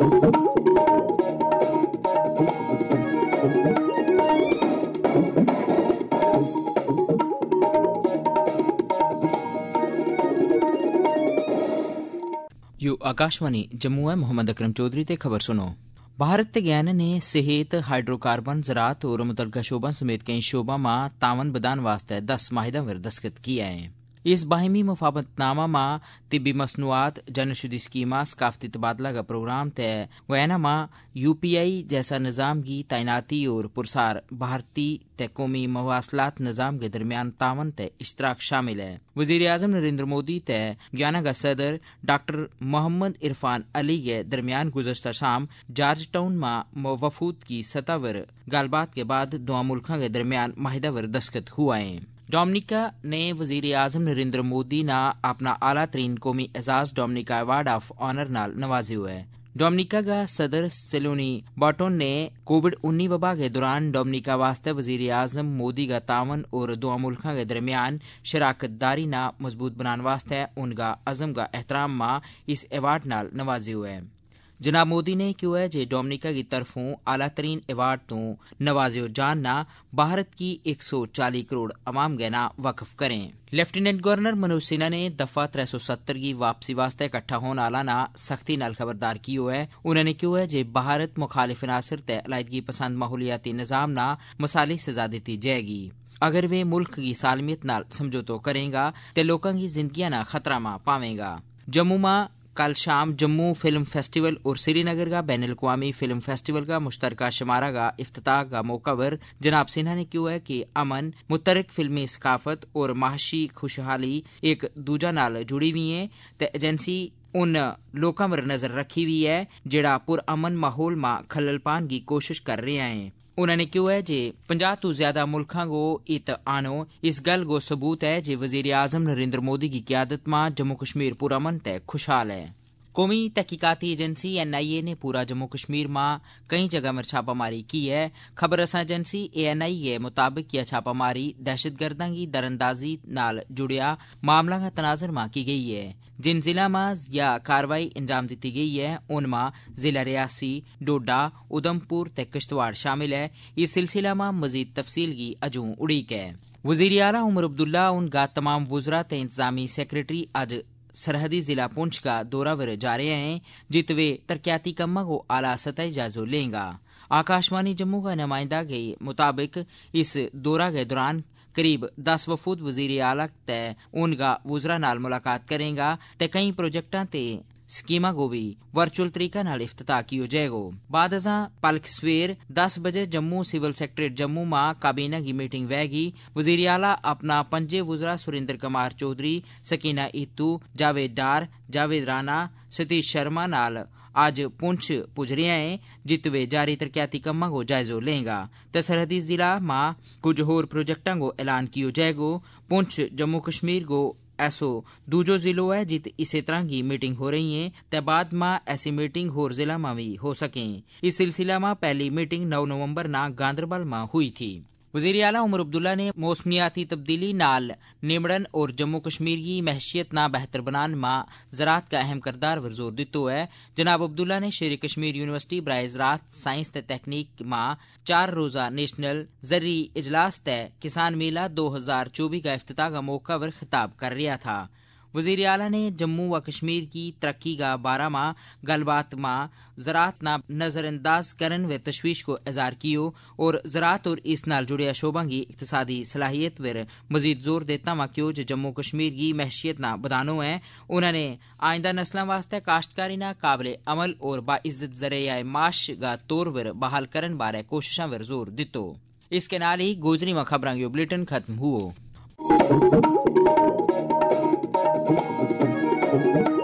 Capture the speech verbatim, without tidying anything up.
You Akashvani Jammu है। मोहम्मद अकरम चौधरी ते खबर सुनो। भारत ते गयाना ने सेहत, हाइड्रोकार्बन, ज़राअत और मुतलका शोबा समेत कई शोबा में तावन बदान वास्ते दस माहिदा पर दस्तखत किया है। इस बाहिमी मुफाहमतनामा में तिब्बी मसनूआत, जनशुदी स्कीमा, सकाफती तबादला का प्रोग्राम तय गयाना में यूपीआई जैसा निज़ाम की तैनाती और पुरसार भारतीय ते कौमी मवासलात निज़ाम के दरमियान तावन ते इश्तराक शामिल है। वज़ीर आज़म नरेंद्र मोदी ते गयाना का सदर डॉक्टर मोहम्मद इरफान अली के दरमियान गुज़श्ता शाम जॉर्ज टाउन में वफूद की सतह पर गलबात के बाद दो मुल्कों के दरमियान माहिदा पर दस्तखत हुआ है। डोमिनिका ने वज़ीर आज़म नरेंद्र मोदी ना अपना आला तरीन कौमी एजाज डोमिनिका अवार्ड ऑफ ऑनर नाल नवाजी हुआ है। डोमिनिका का सदर सेलोनी बॉटोन ने कोविड उन्नीस वबा के दौरान डोमिनिका वास्ते वज़ीर आज़म मोदी का तावन और दो मुल्कों के दरमियान शराकत दारी ना मजबूत बनाने वास्ते उनका अज़म का एहतराम मा इस अवार्ड नाल नवाजी हुआ है। जनाब मोदी ने क्यों है जे डोमिनिका की तरफों आला तरीन अवार्ड तो नवाजियो जानना भारत की एक सौ चालीस करोड़ अवाम गहना वक्फ करें। लेफ्टिनेंट गवर्नर मनोज सिन्हा ने दफा त्रै सौ सत्तर की वापसी वास्ते इकट्ठा होने आला ना सख्ती नाल खबरदार की है। उन्होंने क्यों है जे भारत मुखालिफ नासर ते अलायदगी पसंद माहौलियाती निज़ाम ना मसाली सजा दी जाएगी। अगर वे मुल्क की सालमियत नाल समझौतो करेगा तो लोगों की जिंदगियां ना खतरा में पावेगा। जम्मू में कल शाम जम्मू फिल्म फेस्टिवल और श्रीनगर का बैन अल-अक़वामी फिल्म फेस्टिवल का मुश्तरका शुमारा का इफ्तिताह का मौका पर जनाब सिन्हा ने क्यों है कि अमन, मुतरक फिल्मी सकाफत और माशी खुशहाली एक दूजा नाल जुड़ी हुई है ते एजेंसी उन लोगों पर नजर रखी हुई है जेड़ा पुरअमन माहौल में खलल पान की कोशिश कर रहे हैं। उन्होंने क्यों है जे पंजाह तो ज्यादा मुल्कों को इत आनो इस गल को सबूत है जे वजीर आजम नरेंद्र मोदी की क्यादत में जम्मू कश्मीर पुरअमन ते खुशहाल है। कौमी तहकीकाती एजेंसी एन आई ए ने पूरा जम्मू कश्मीर में कई जगह पर छापामारी की है। खबर रसा एजेंसी ए एन आई के मुताबिक यह छापामारी दहशतगर्दा की दरअंदाजी नाल जुड़िया मामला का तनाजर में की गई है। जिन जिला में यह कार्रवाई अंजाम दी गई है उनमें जिला रियासी, डोडा, उधमपुर ते किश्तवाड़ शामिल है। इस सिलसिला में मजीद तफसील की अजू उड़ीक है। वजीर आला उमर अब्दुल्ला उनका तमाम वुजरा ते इंतजामी सेक्रेटरी आज सरहदी जिला पुंछ का दौरा पर जा रहे हैं जित वे तरक्याती कम्मा को आला सतह जायजा लेगा। आकाशवाणी जम्मू का नुमाइंदा के मुताबिक इस दौरा के दौरान करीब दस वफूद वजीर आला तय उनका वुजरा नाल मुलाकात करेगा ते कई प्रोजेक्टां ते स्कीमा को भी वर्चुअल तरीका नाल इफ्तिताह किया जाएगा। बाद अजा पलक सवेर दस बजे जम्मू सिविल सेक्रेटरीट जम्मू में काबीना की मीटिंग वैगी। वजीर आला अपना पंजे वुजरा सुरेंद्र कुमार चौधरी, सकीना इत्तू, जावेद डार, जावेद राणा, सतीश शर्मा नाल आज पुंछ पुज रहे हैं जित वे जारी तरक्याती कम्मा को जायजो लेगा तो सरहदी जिला में कुछ होर प्रोजेक्टां को ऐलान किया जाएगा। पुंछ जम्मू कश्मीर को ऐसो दूजो जिलो है जित इसी तरह की मीटिंग हो रही है ते बाद में ऐसी मीटिंग होर जिला में भी हो सके। इस सिलसिला में पहली मीटिंग नौ नवंबर ना गांधरबल में हुई थी। वजीर आला उमर अब्दुल्ला ने मौसमियाती तब्दीली नाल निमड़न और जम्मू कश्मीर की महशियत ना बेहतर बनाने में ज़राअत का अहम किरदार पर जोर दितो है। जनाब अब्दुल्ला ने शेर कश्मीर यूनिवर्सिटी बराए ज़राअत साइंस ते तकनीक में चार रोज़ा नेशनल ज़र्री इजलास तय किसान मेला दो हजार चौबीस का इफ्तिताह का मौका पर खिताब कर रहा था। वजीर आला ने जम्मू व कश्मीर की तरक्की का बारा में गलबात में ज़राअत ना नज़रअंदाज करन व तशवीश को इज़हार कियो और ज़राअत और इस नाल जुड़े शोबा की इक्तसादी सलाहियत पर मजीद जोर देता वा क्यों जो जम्मू कश्मीर की महशियत ना बदानो है। उन्होंने आइंदा नस्लों वास्ते काश्तकारी ना काबिल अमल और बाइज्जत ज़रिया माश का तौर पर बहाल करन बारे कोशिशों पर जोर दितो। इसके नाल ही गोजरी में खबरां की बुलेटिन खत्म हुओ।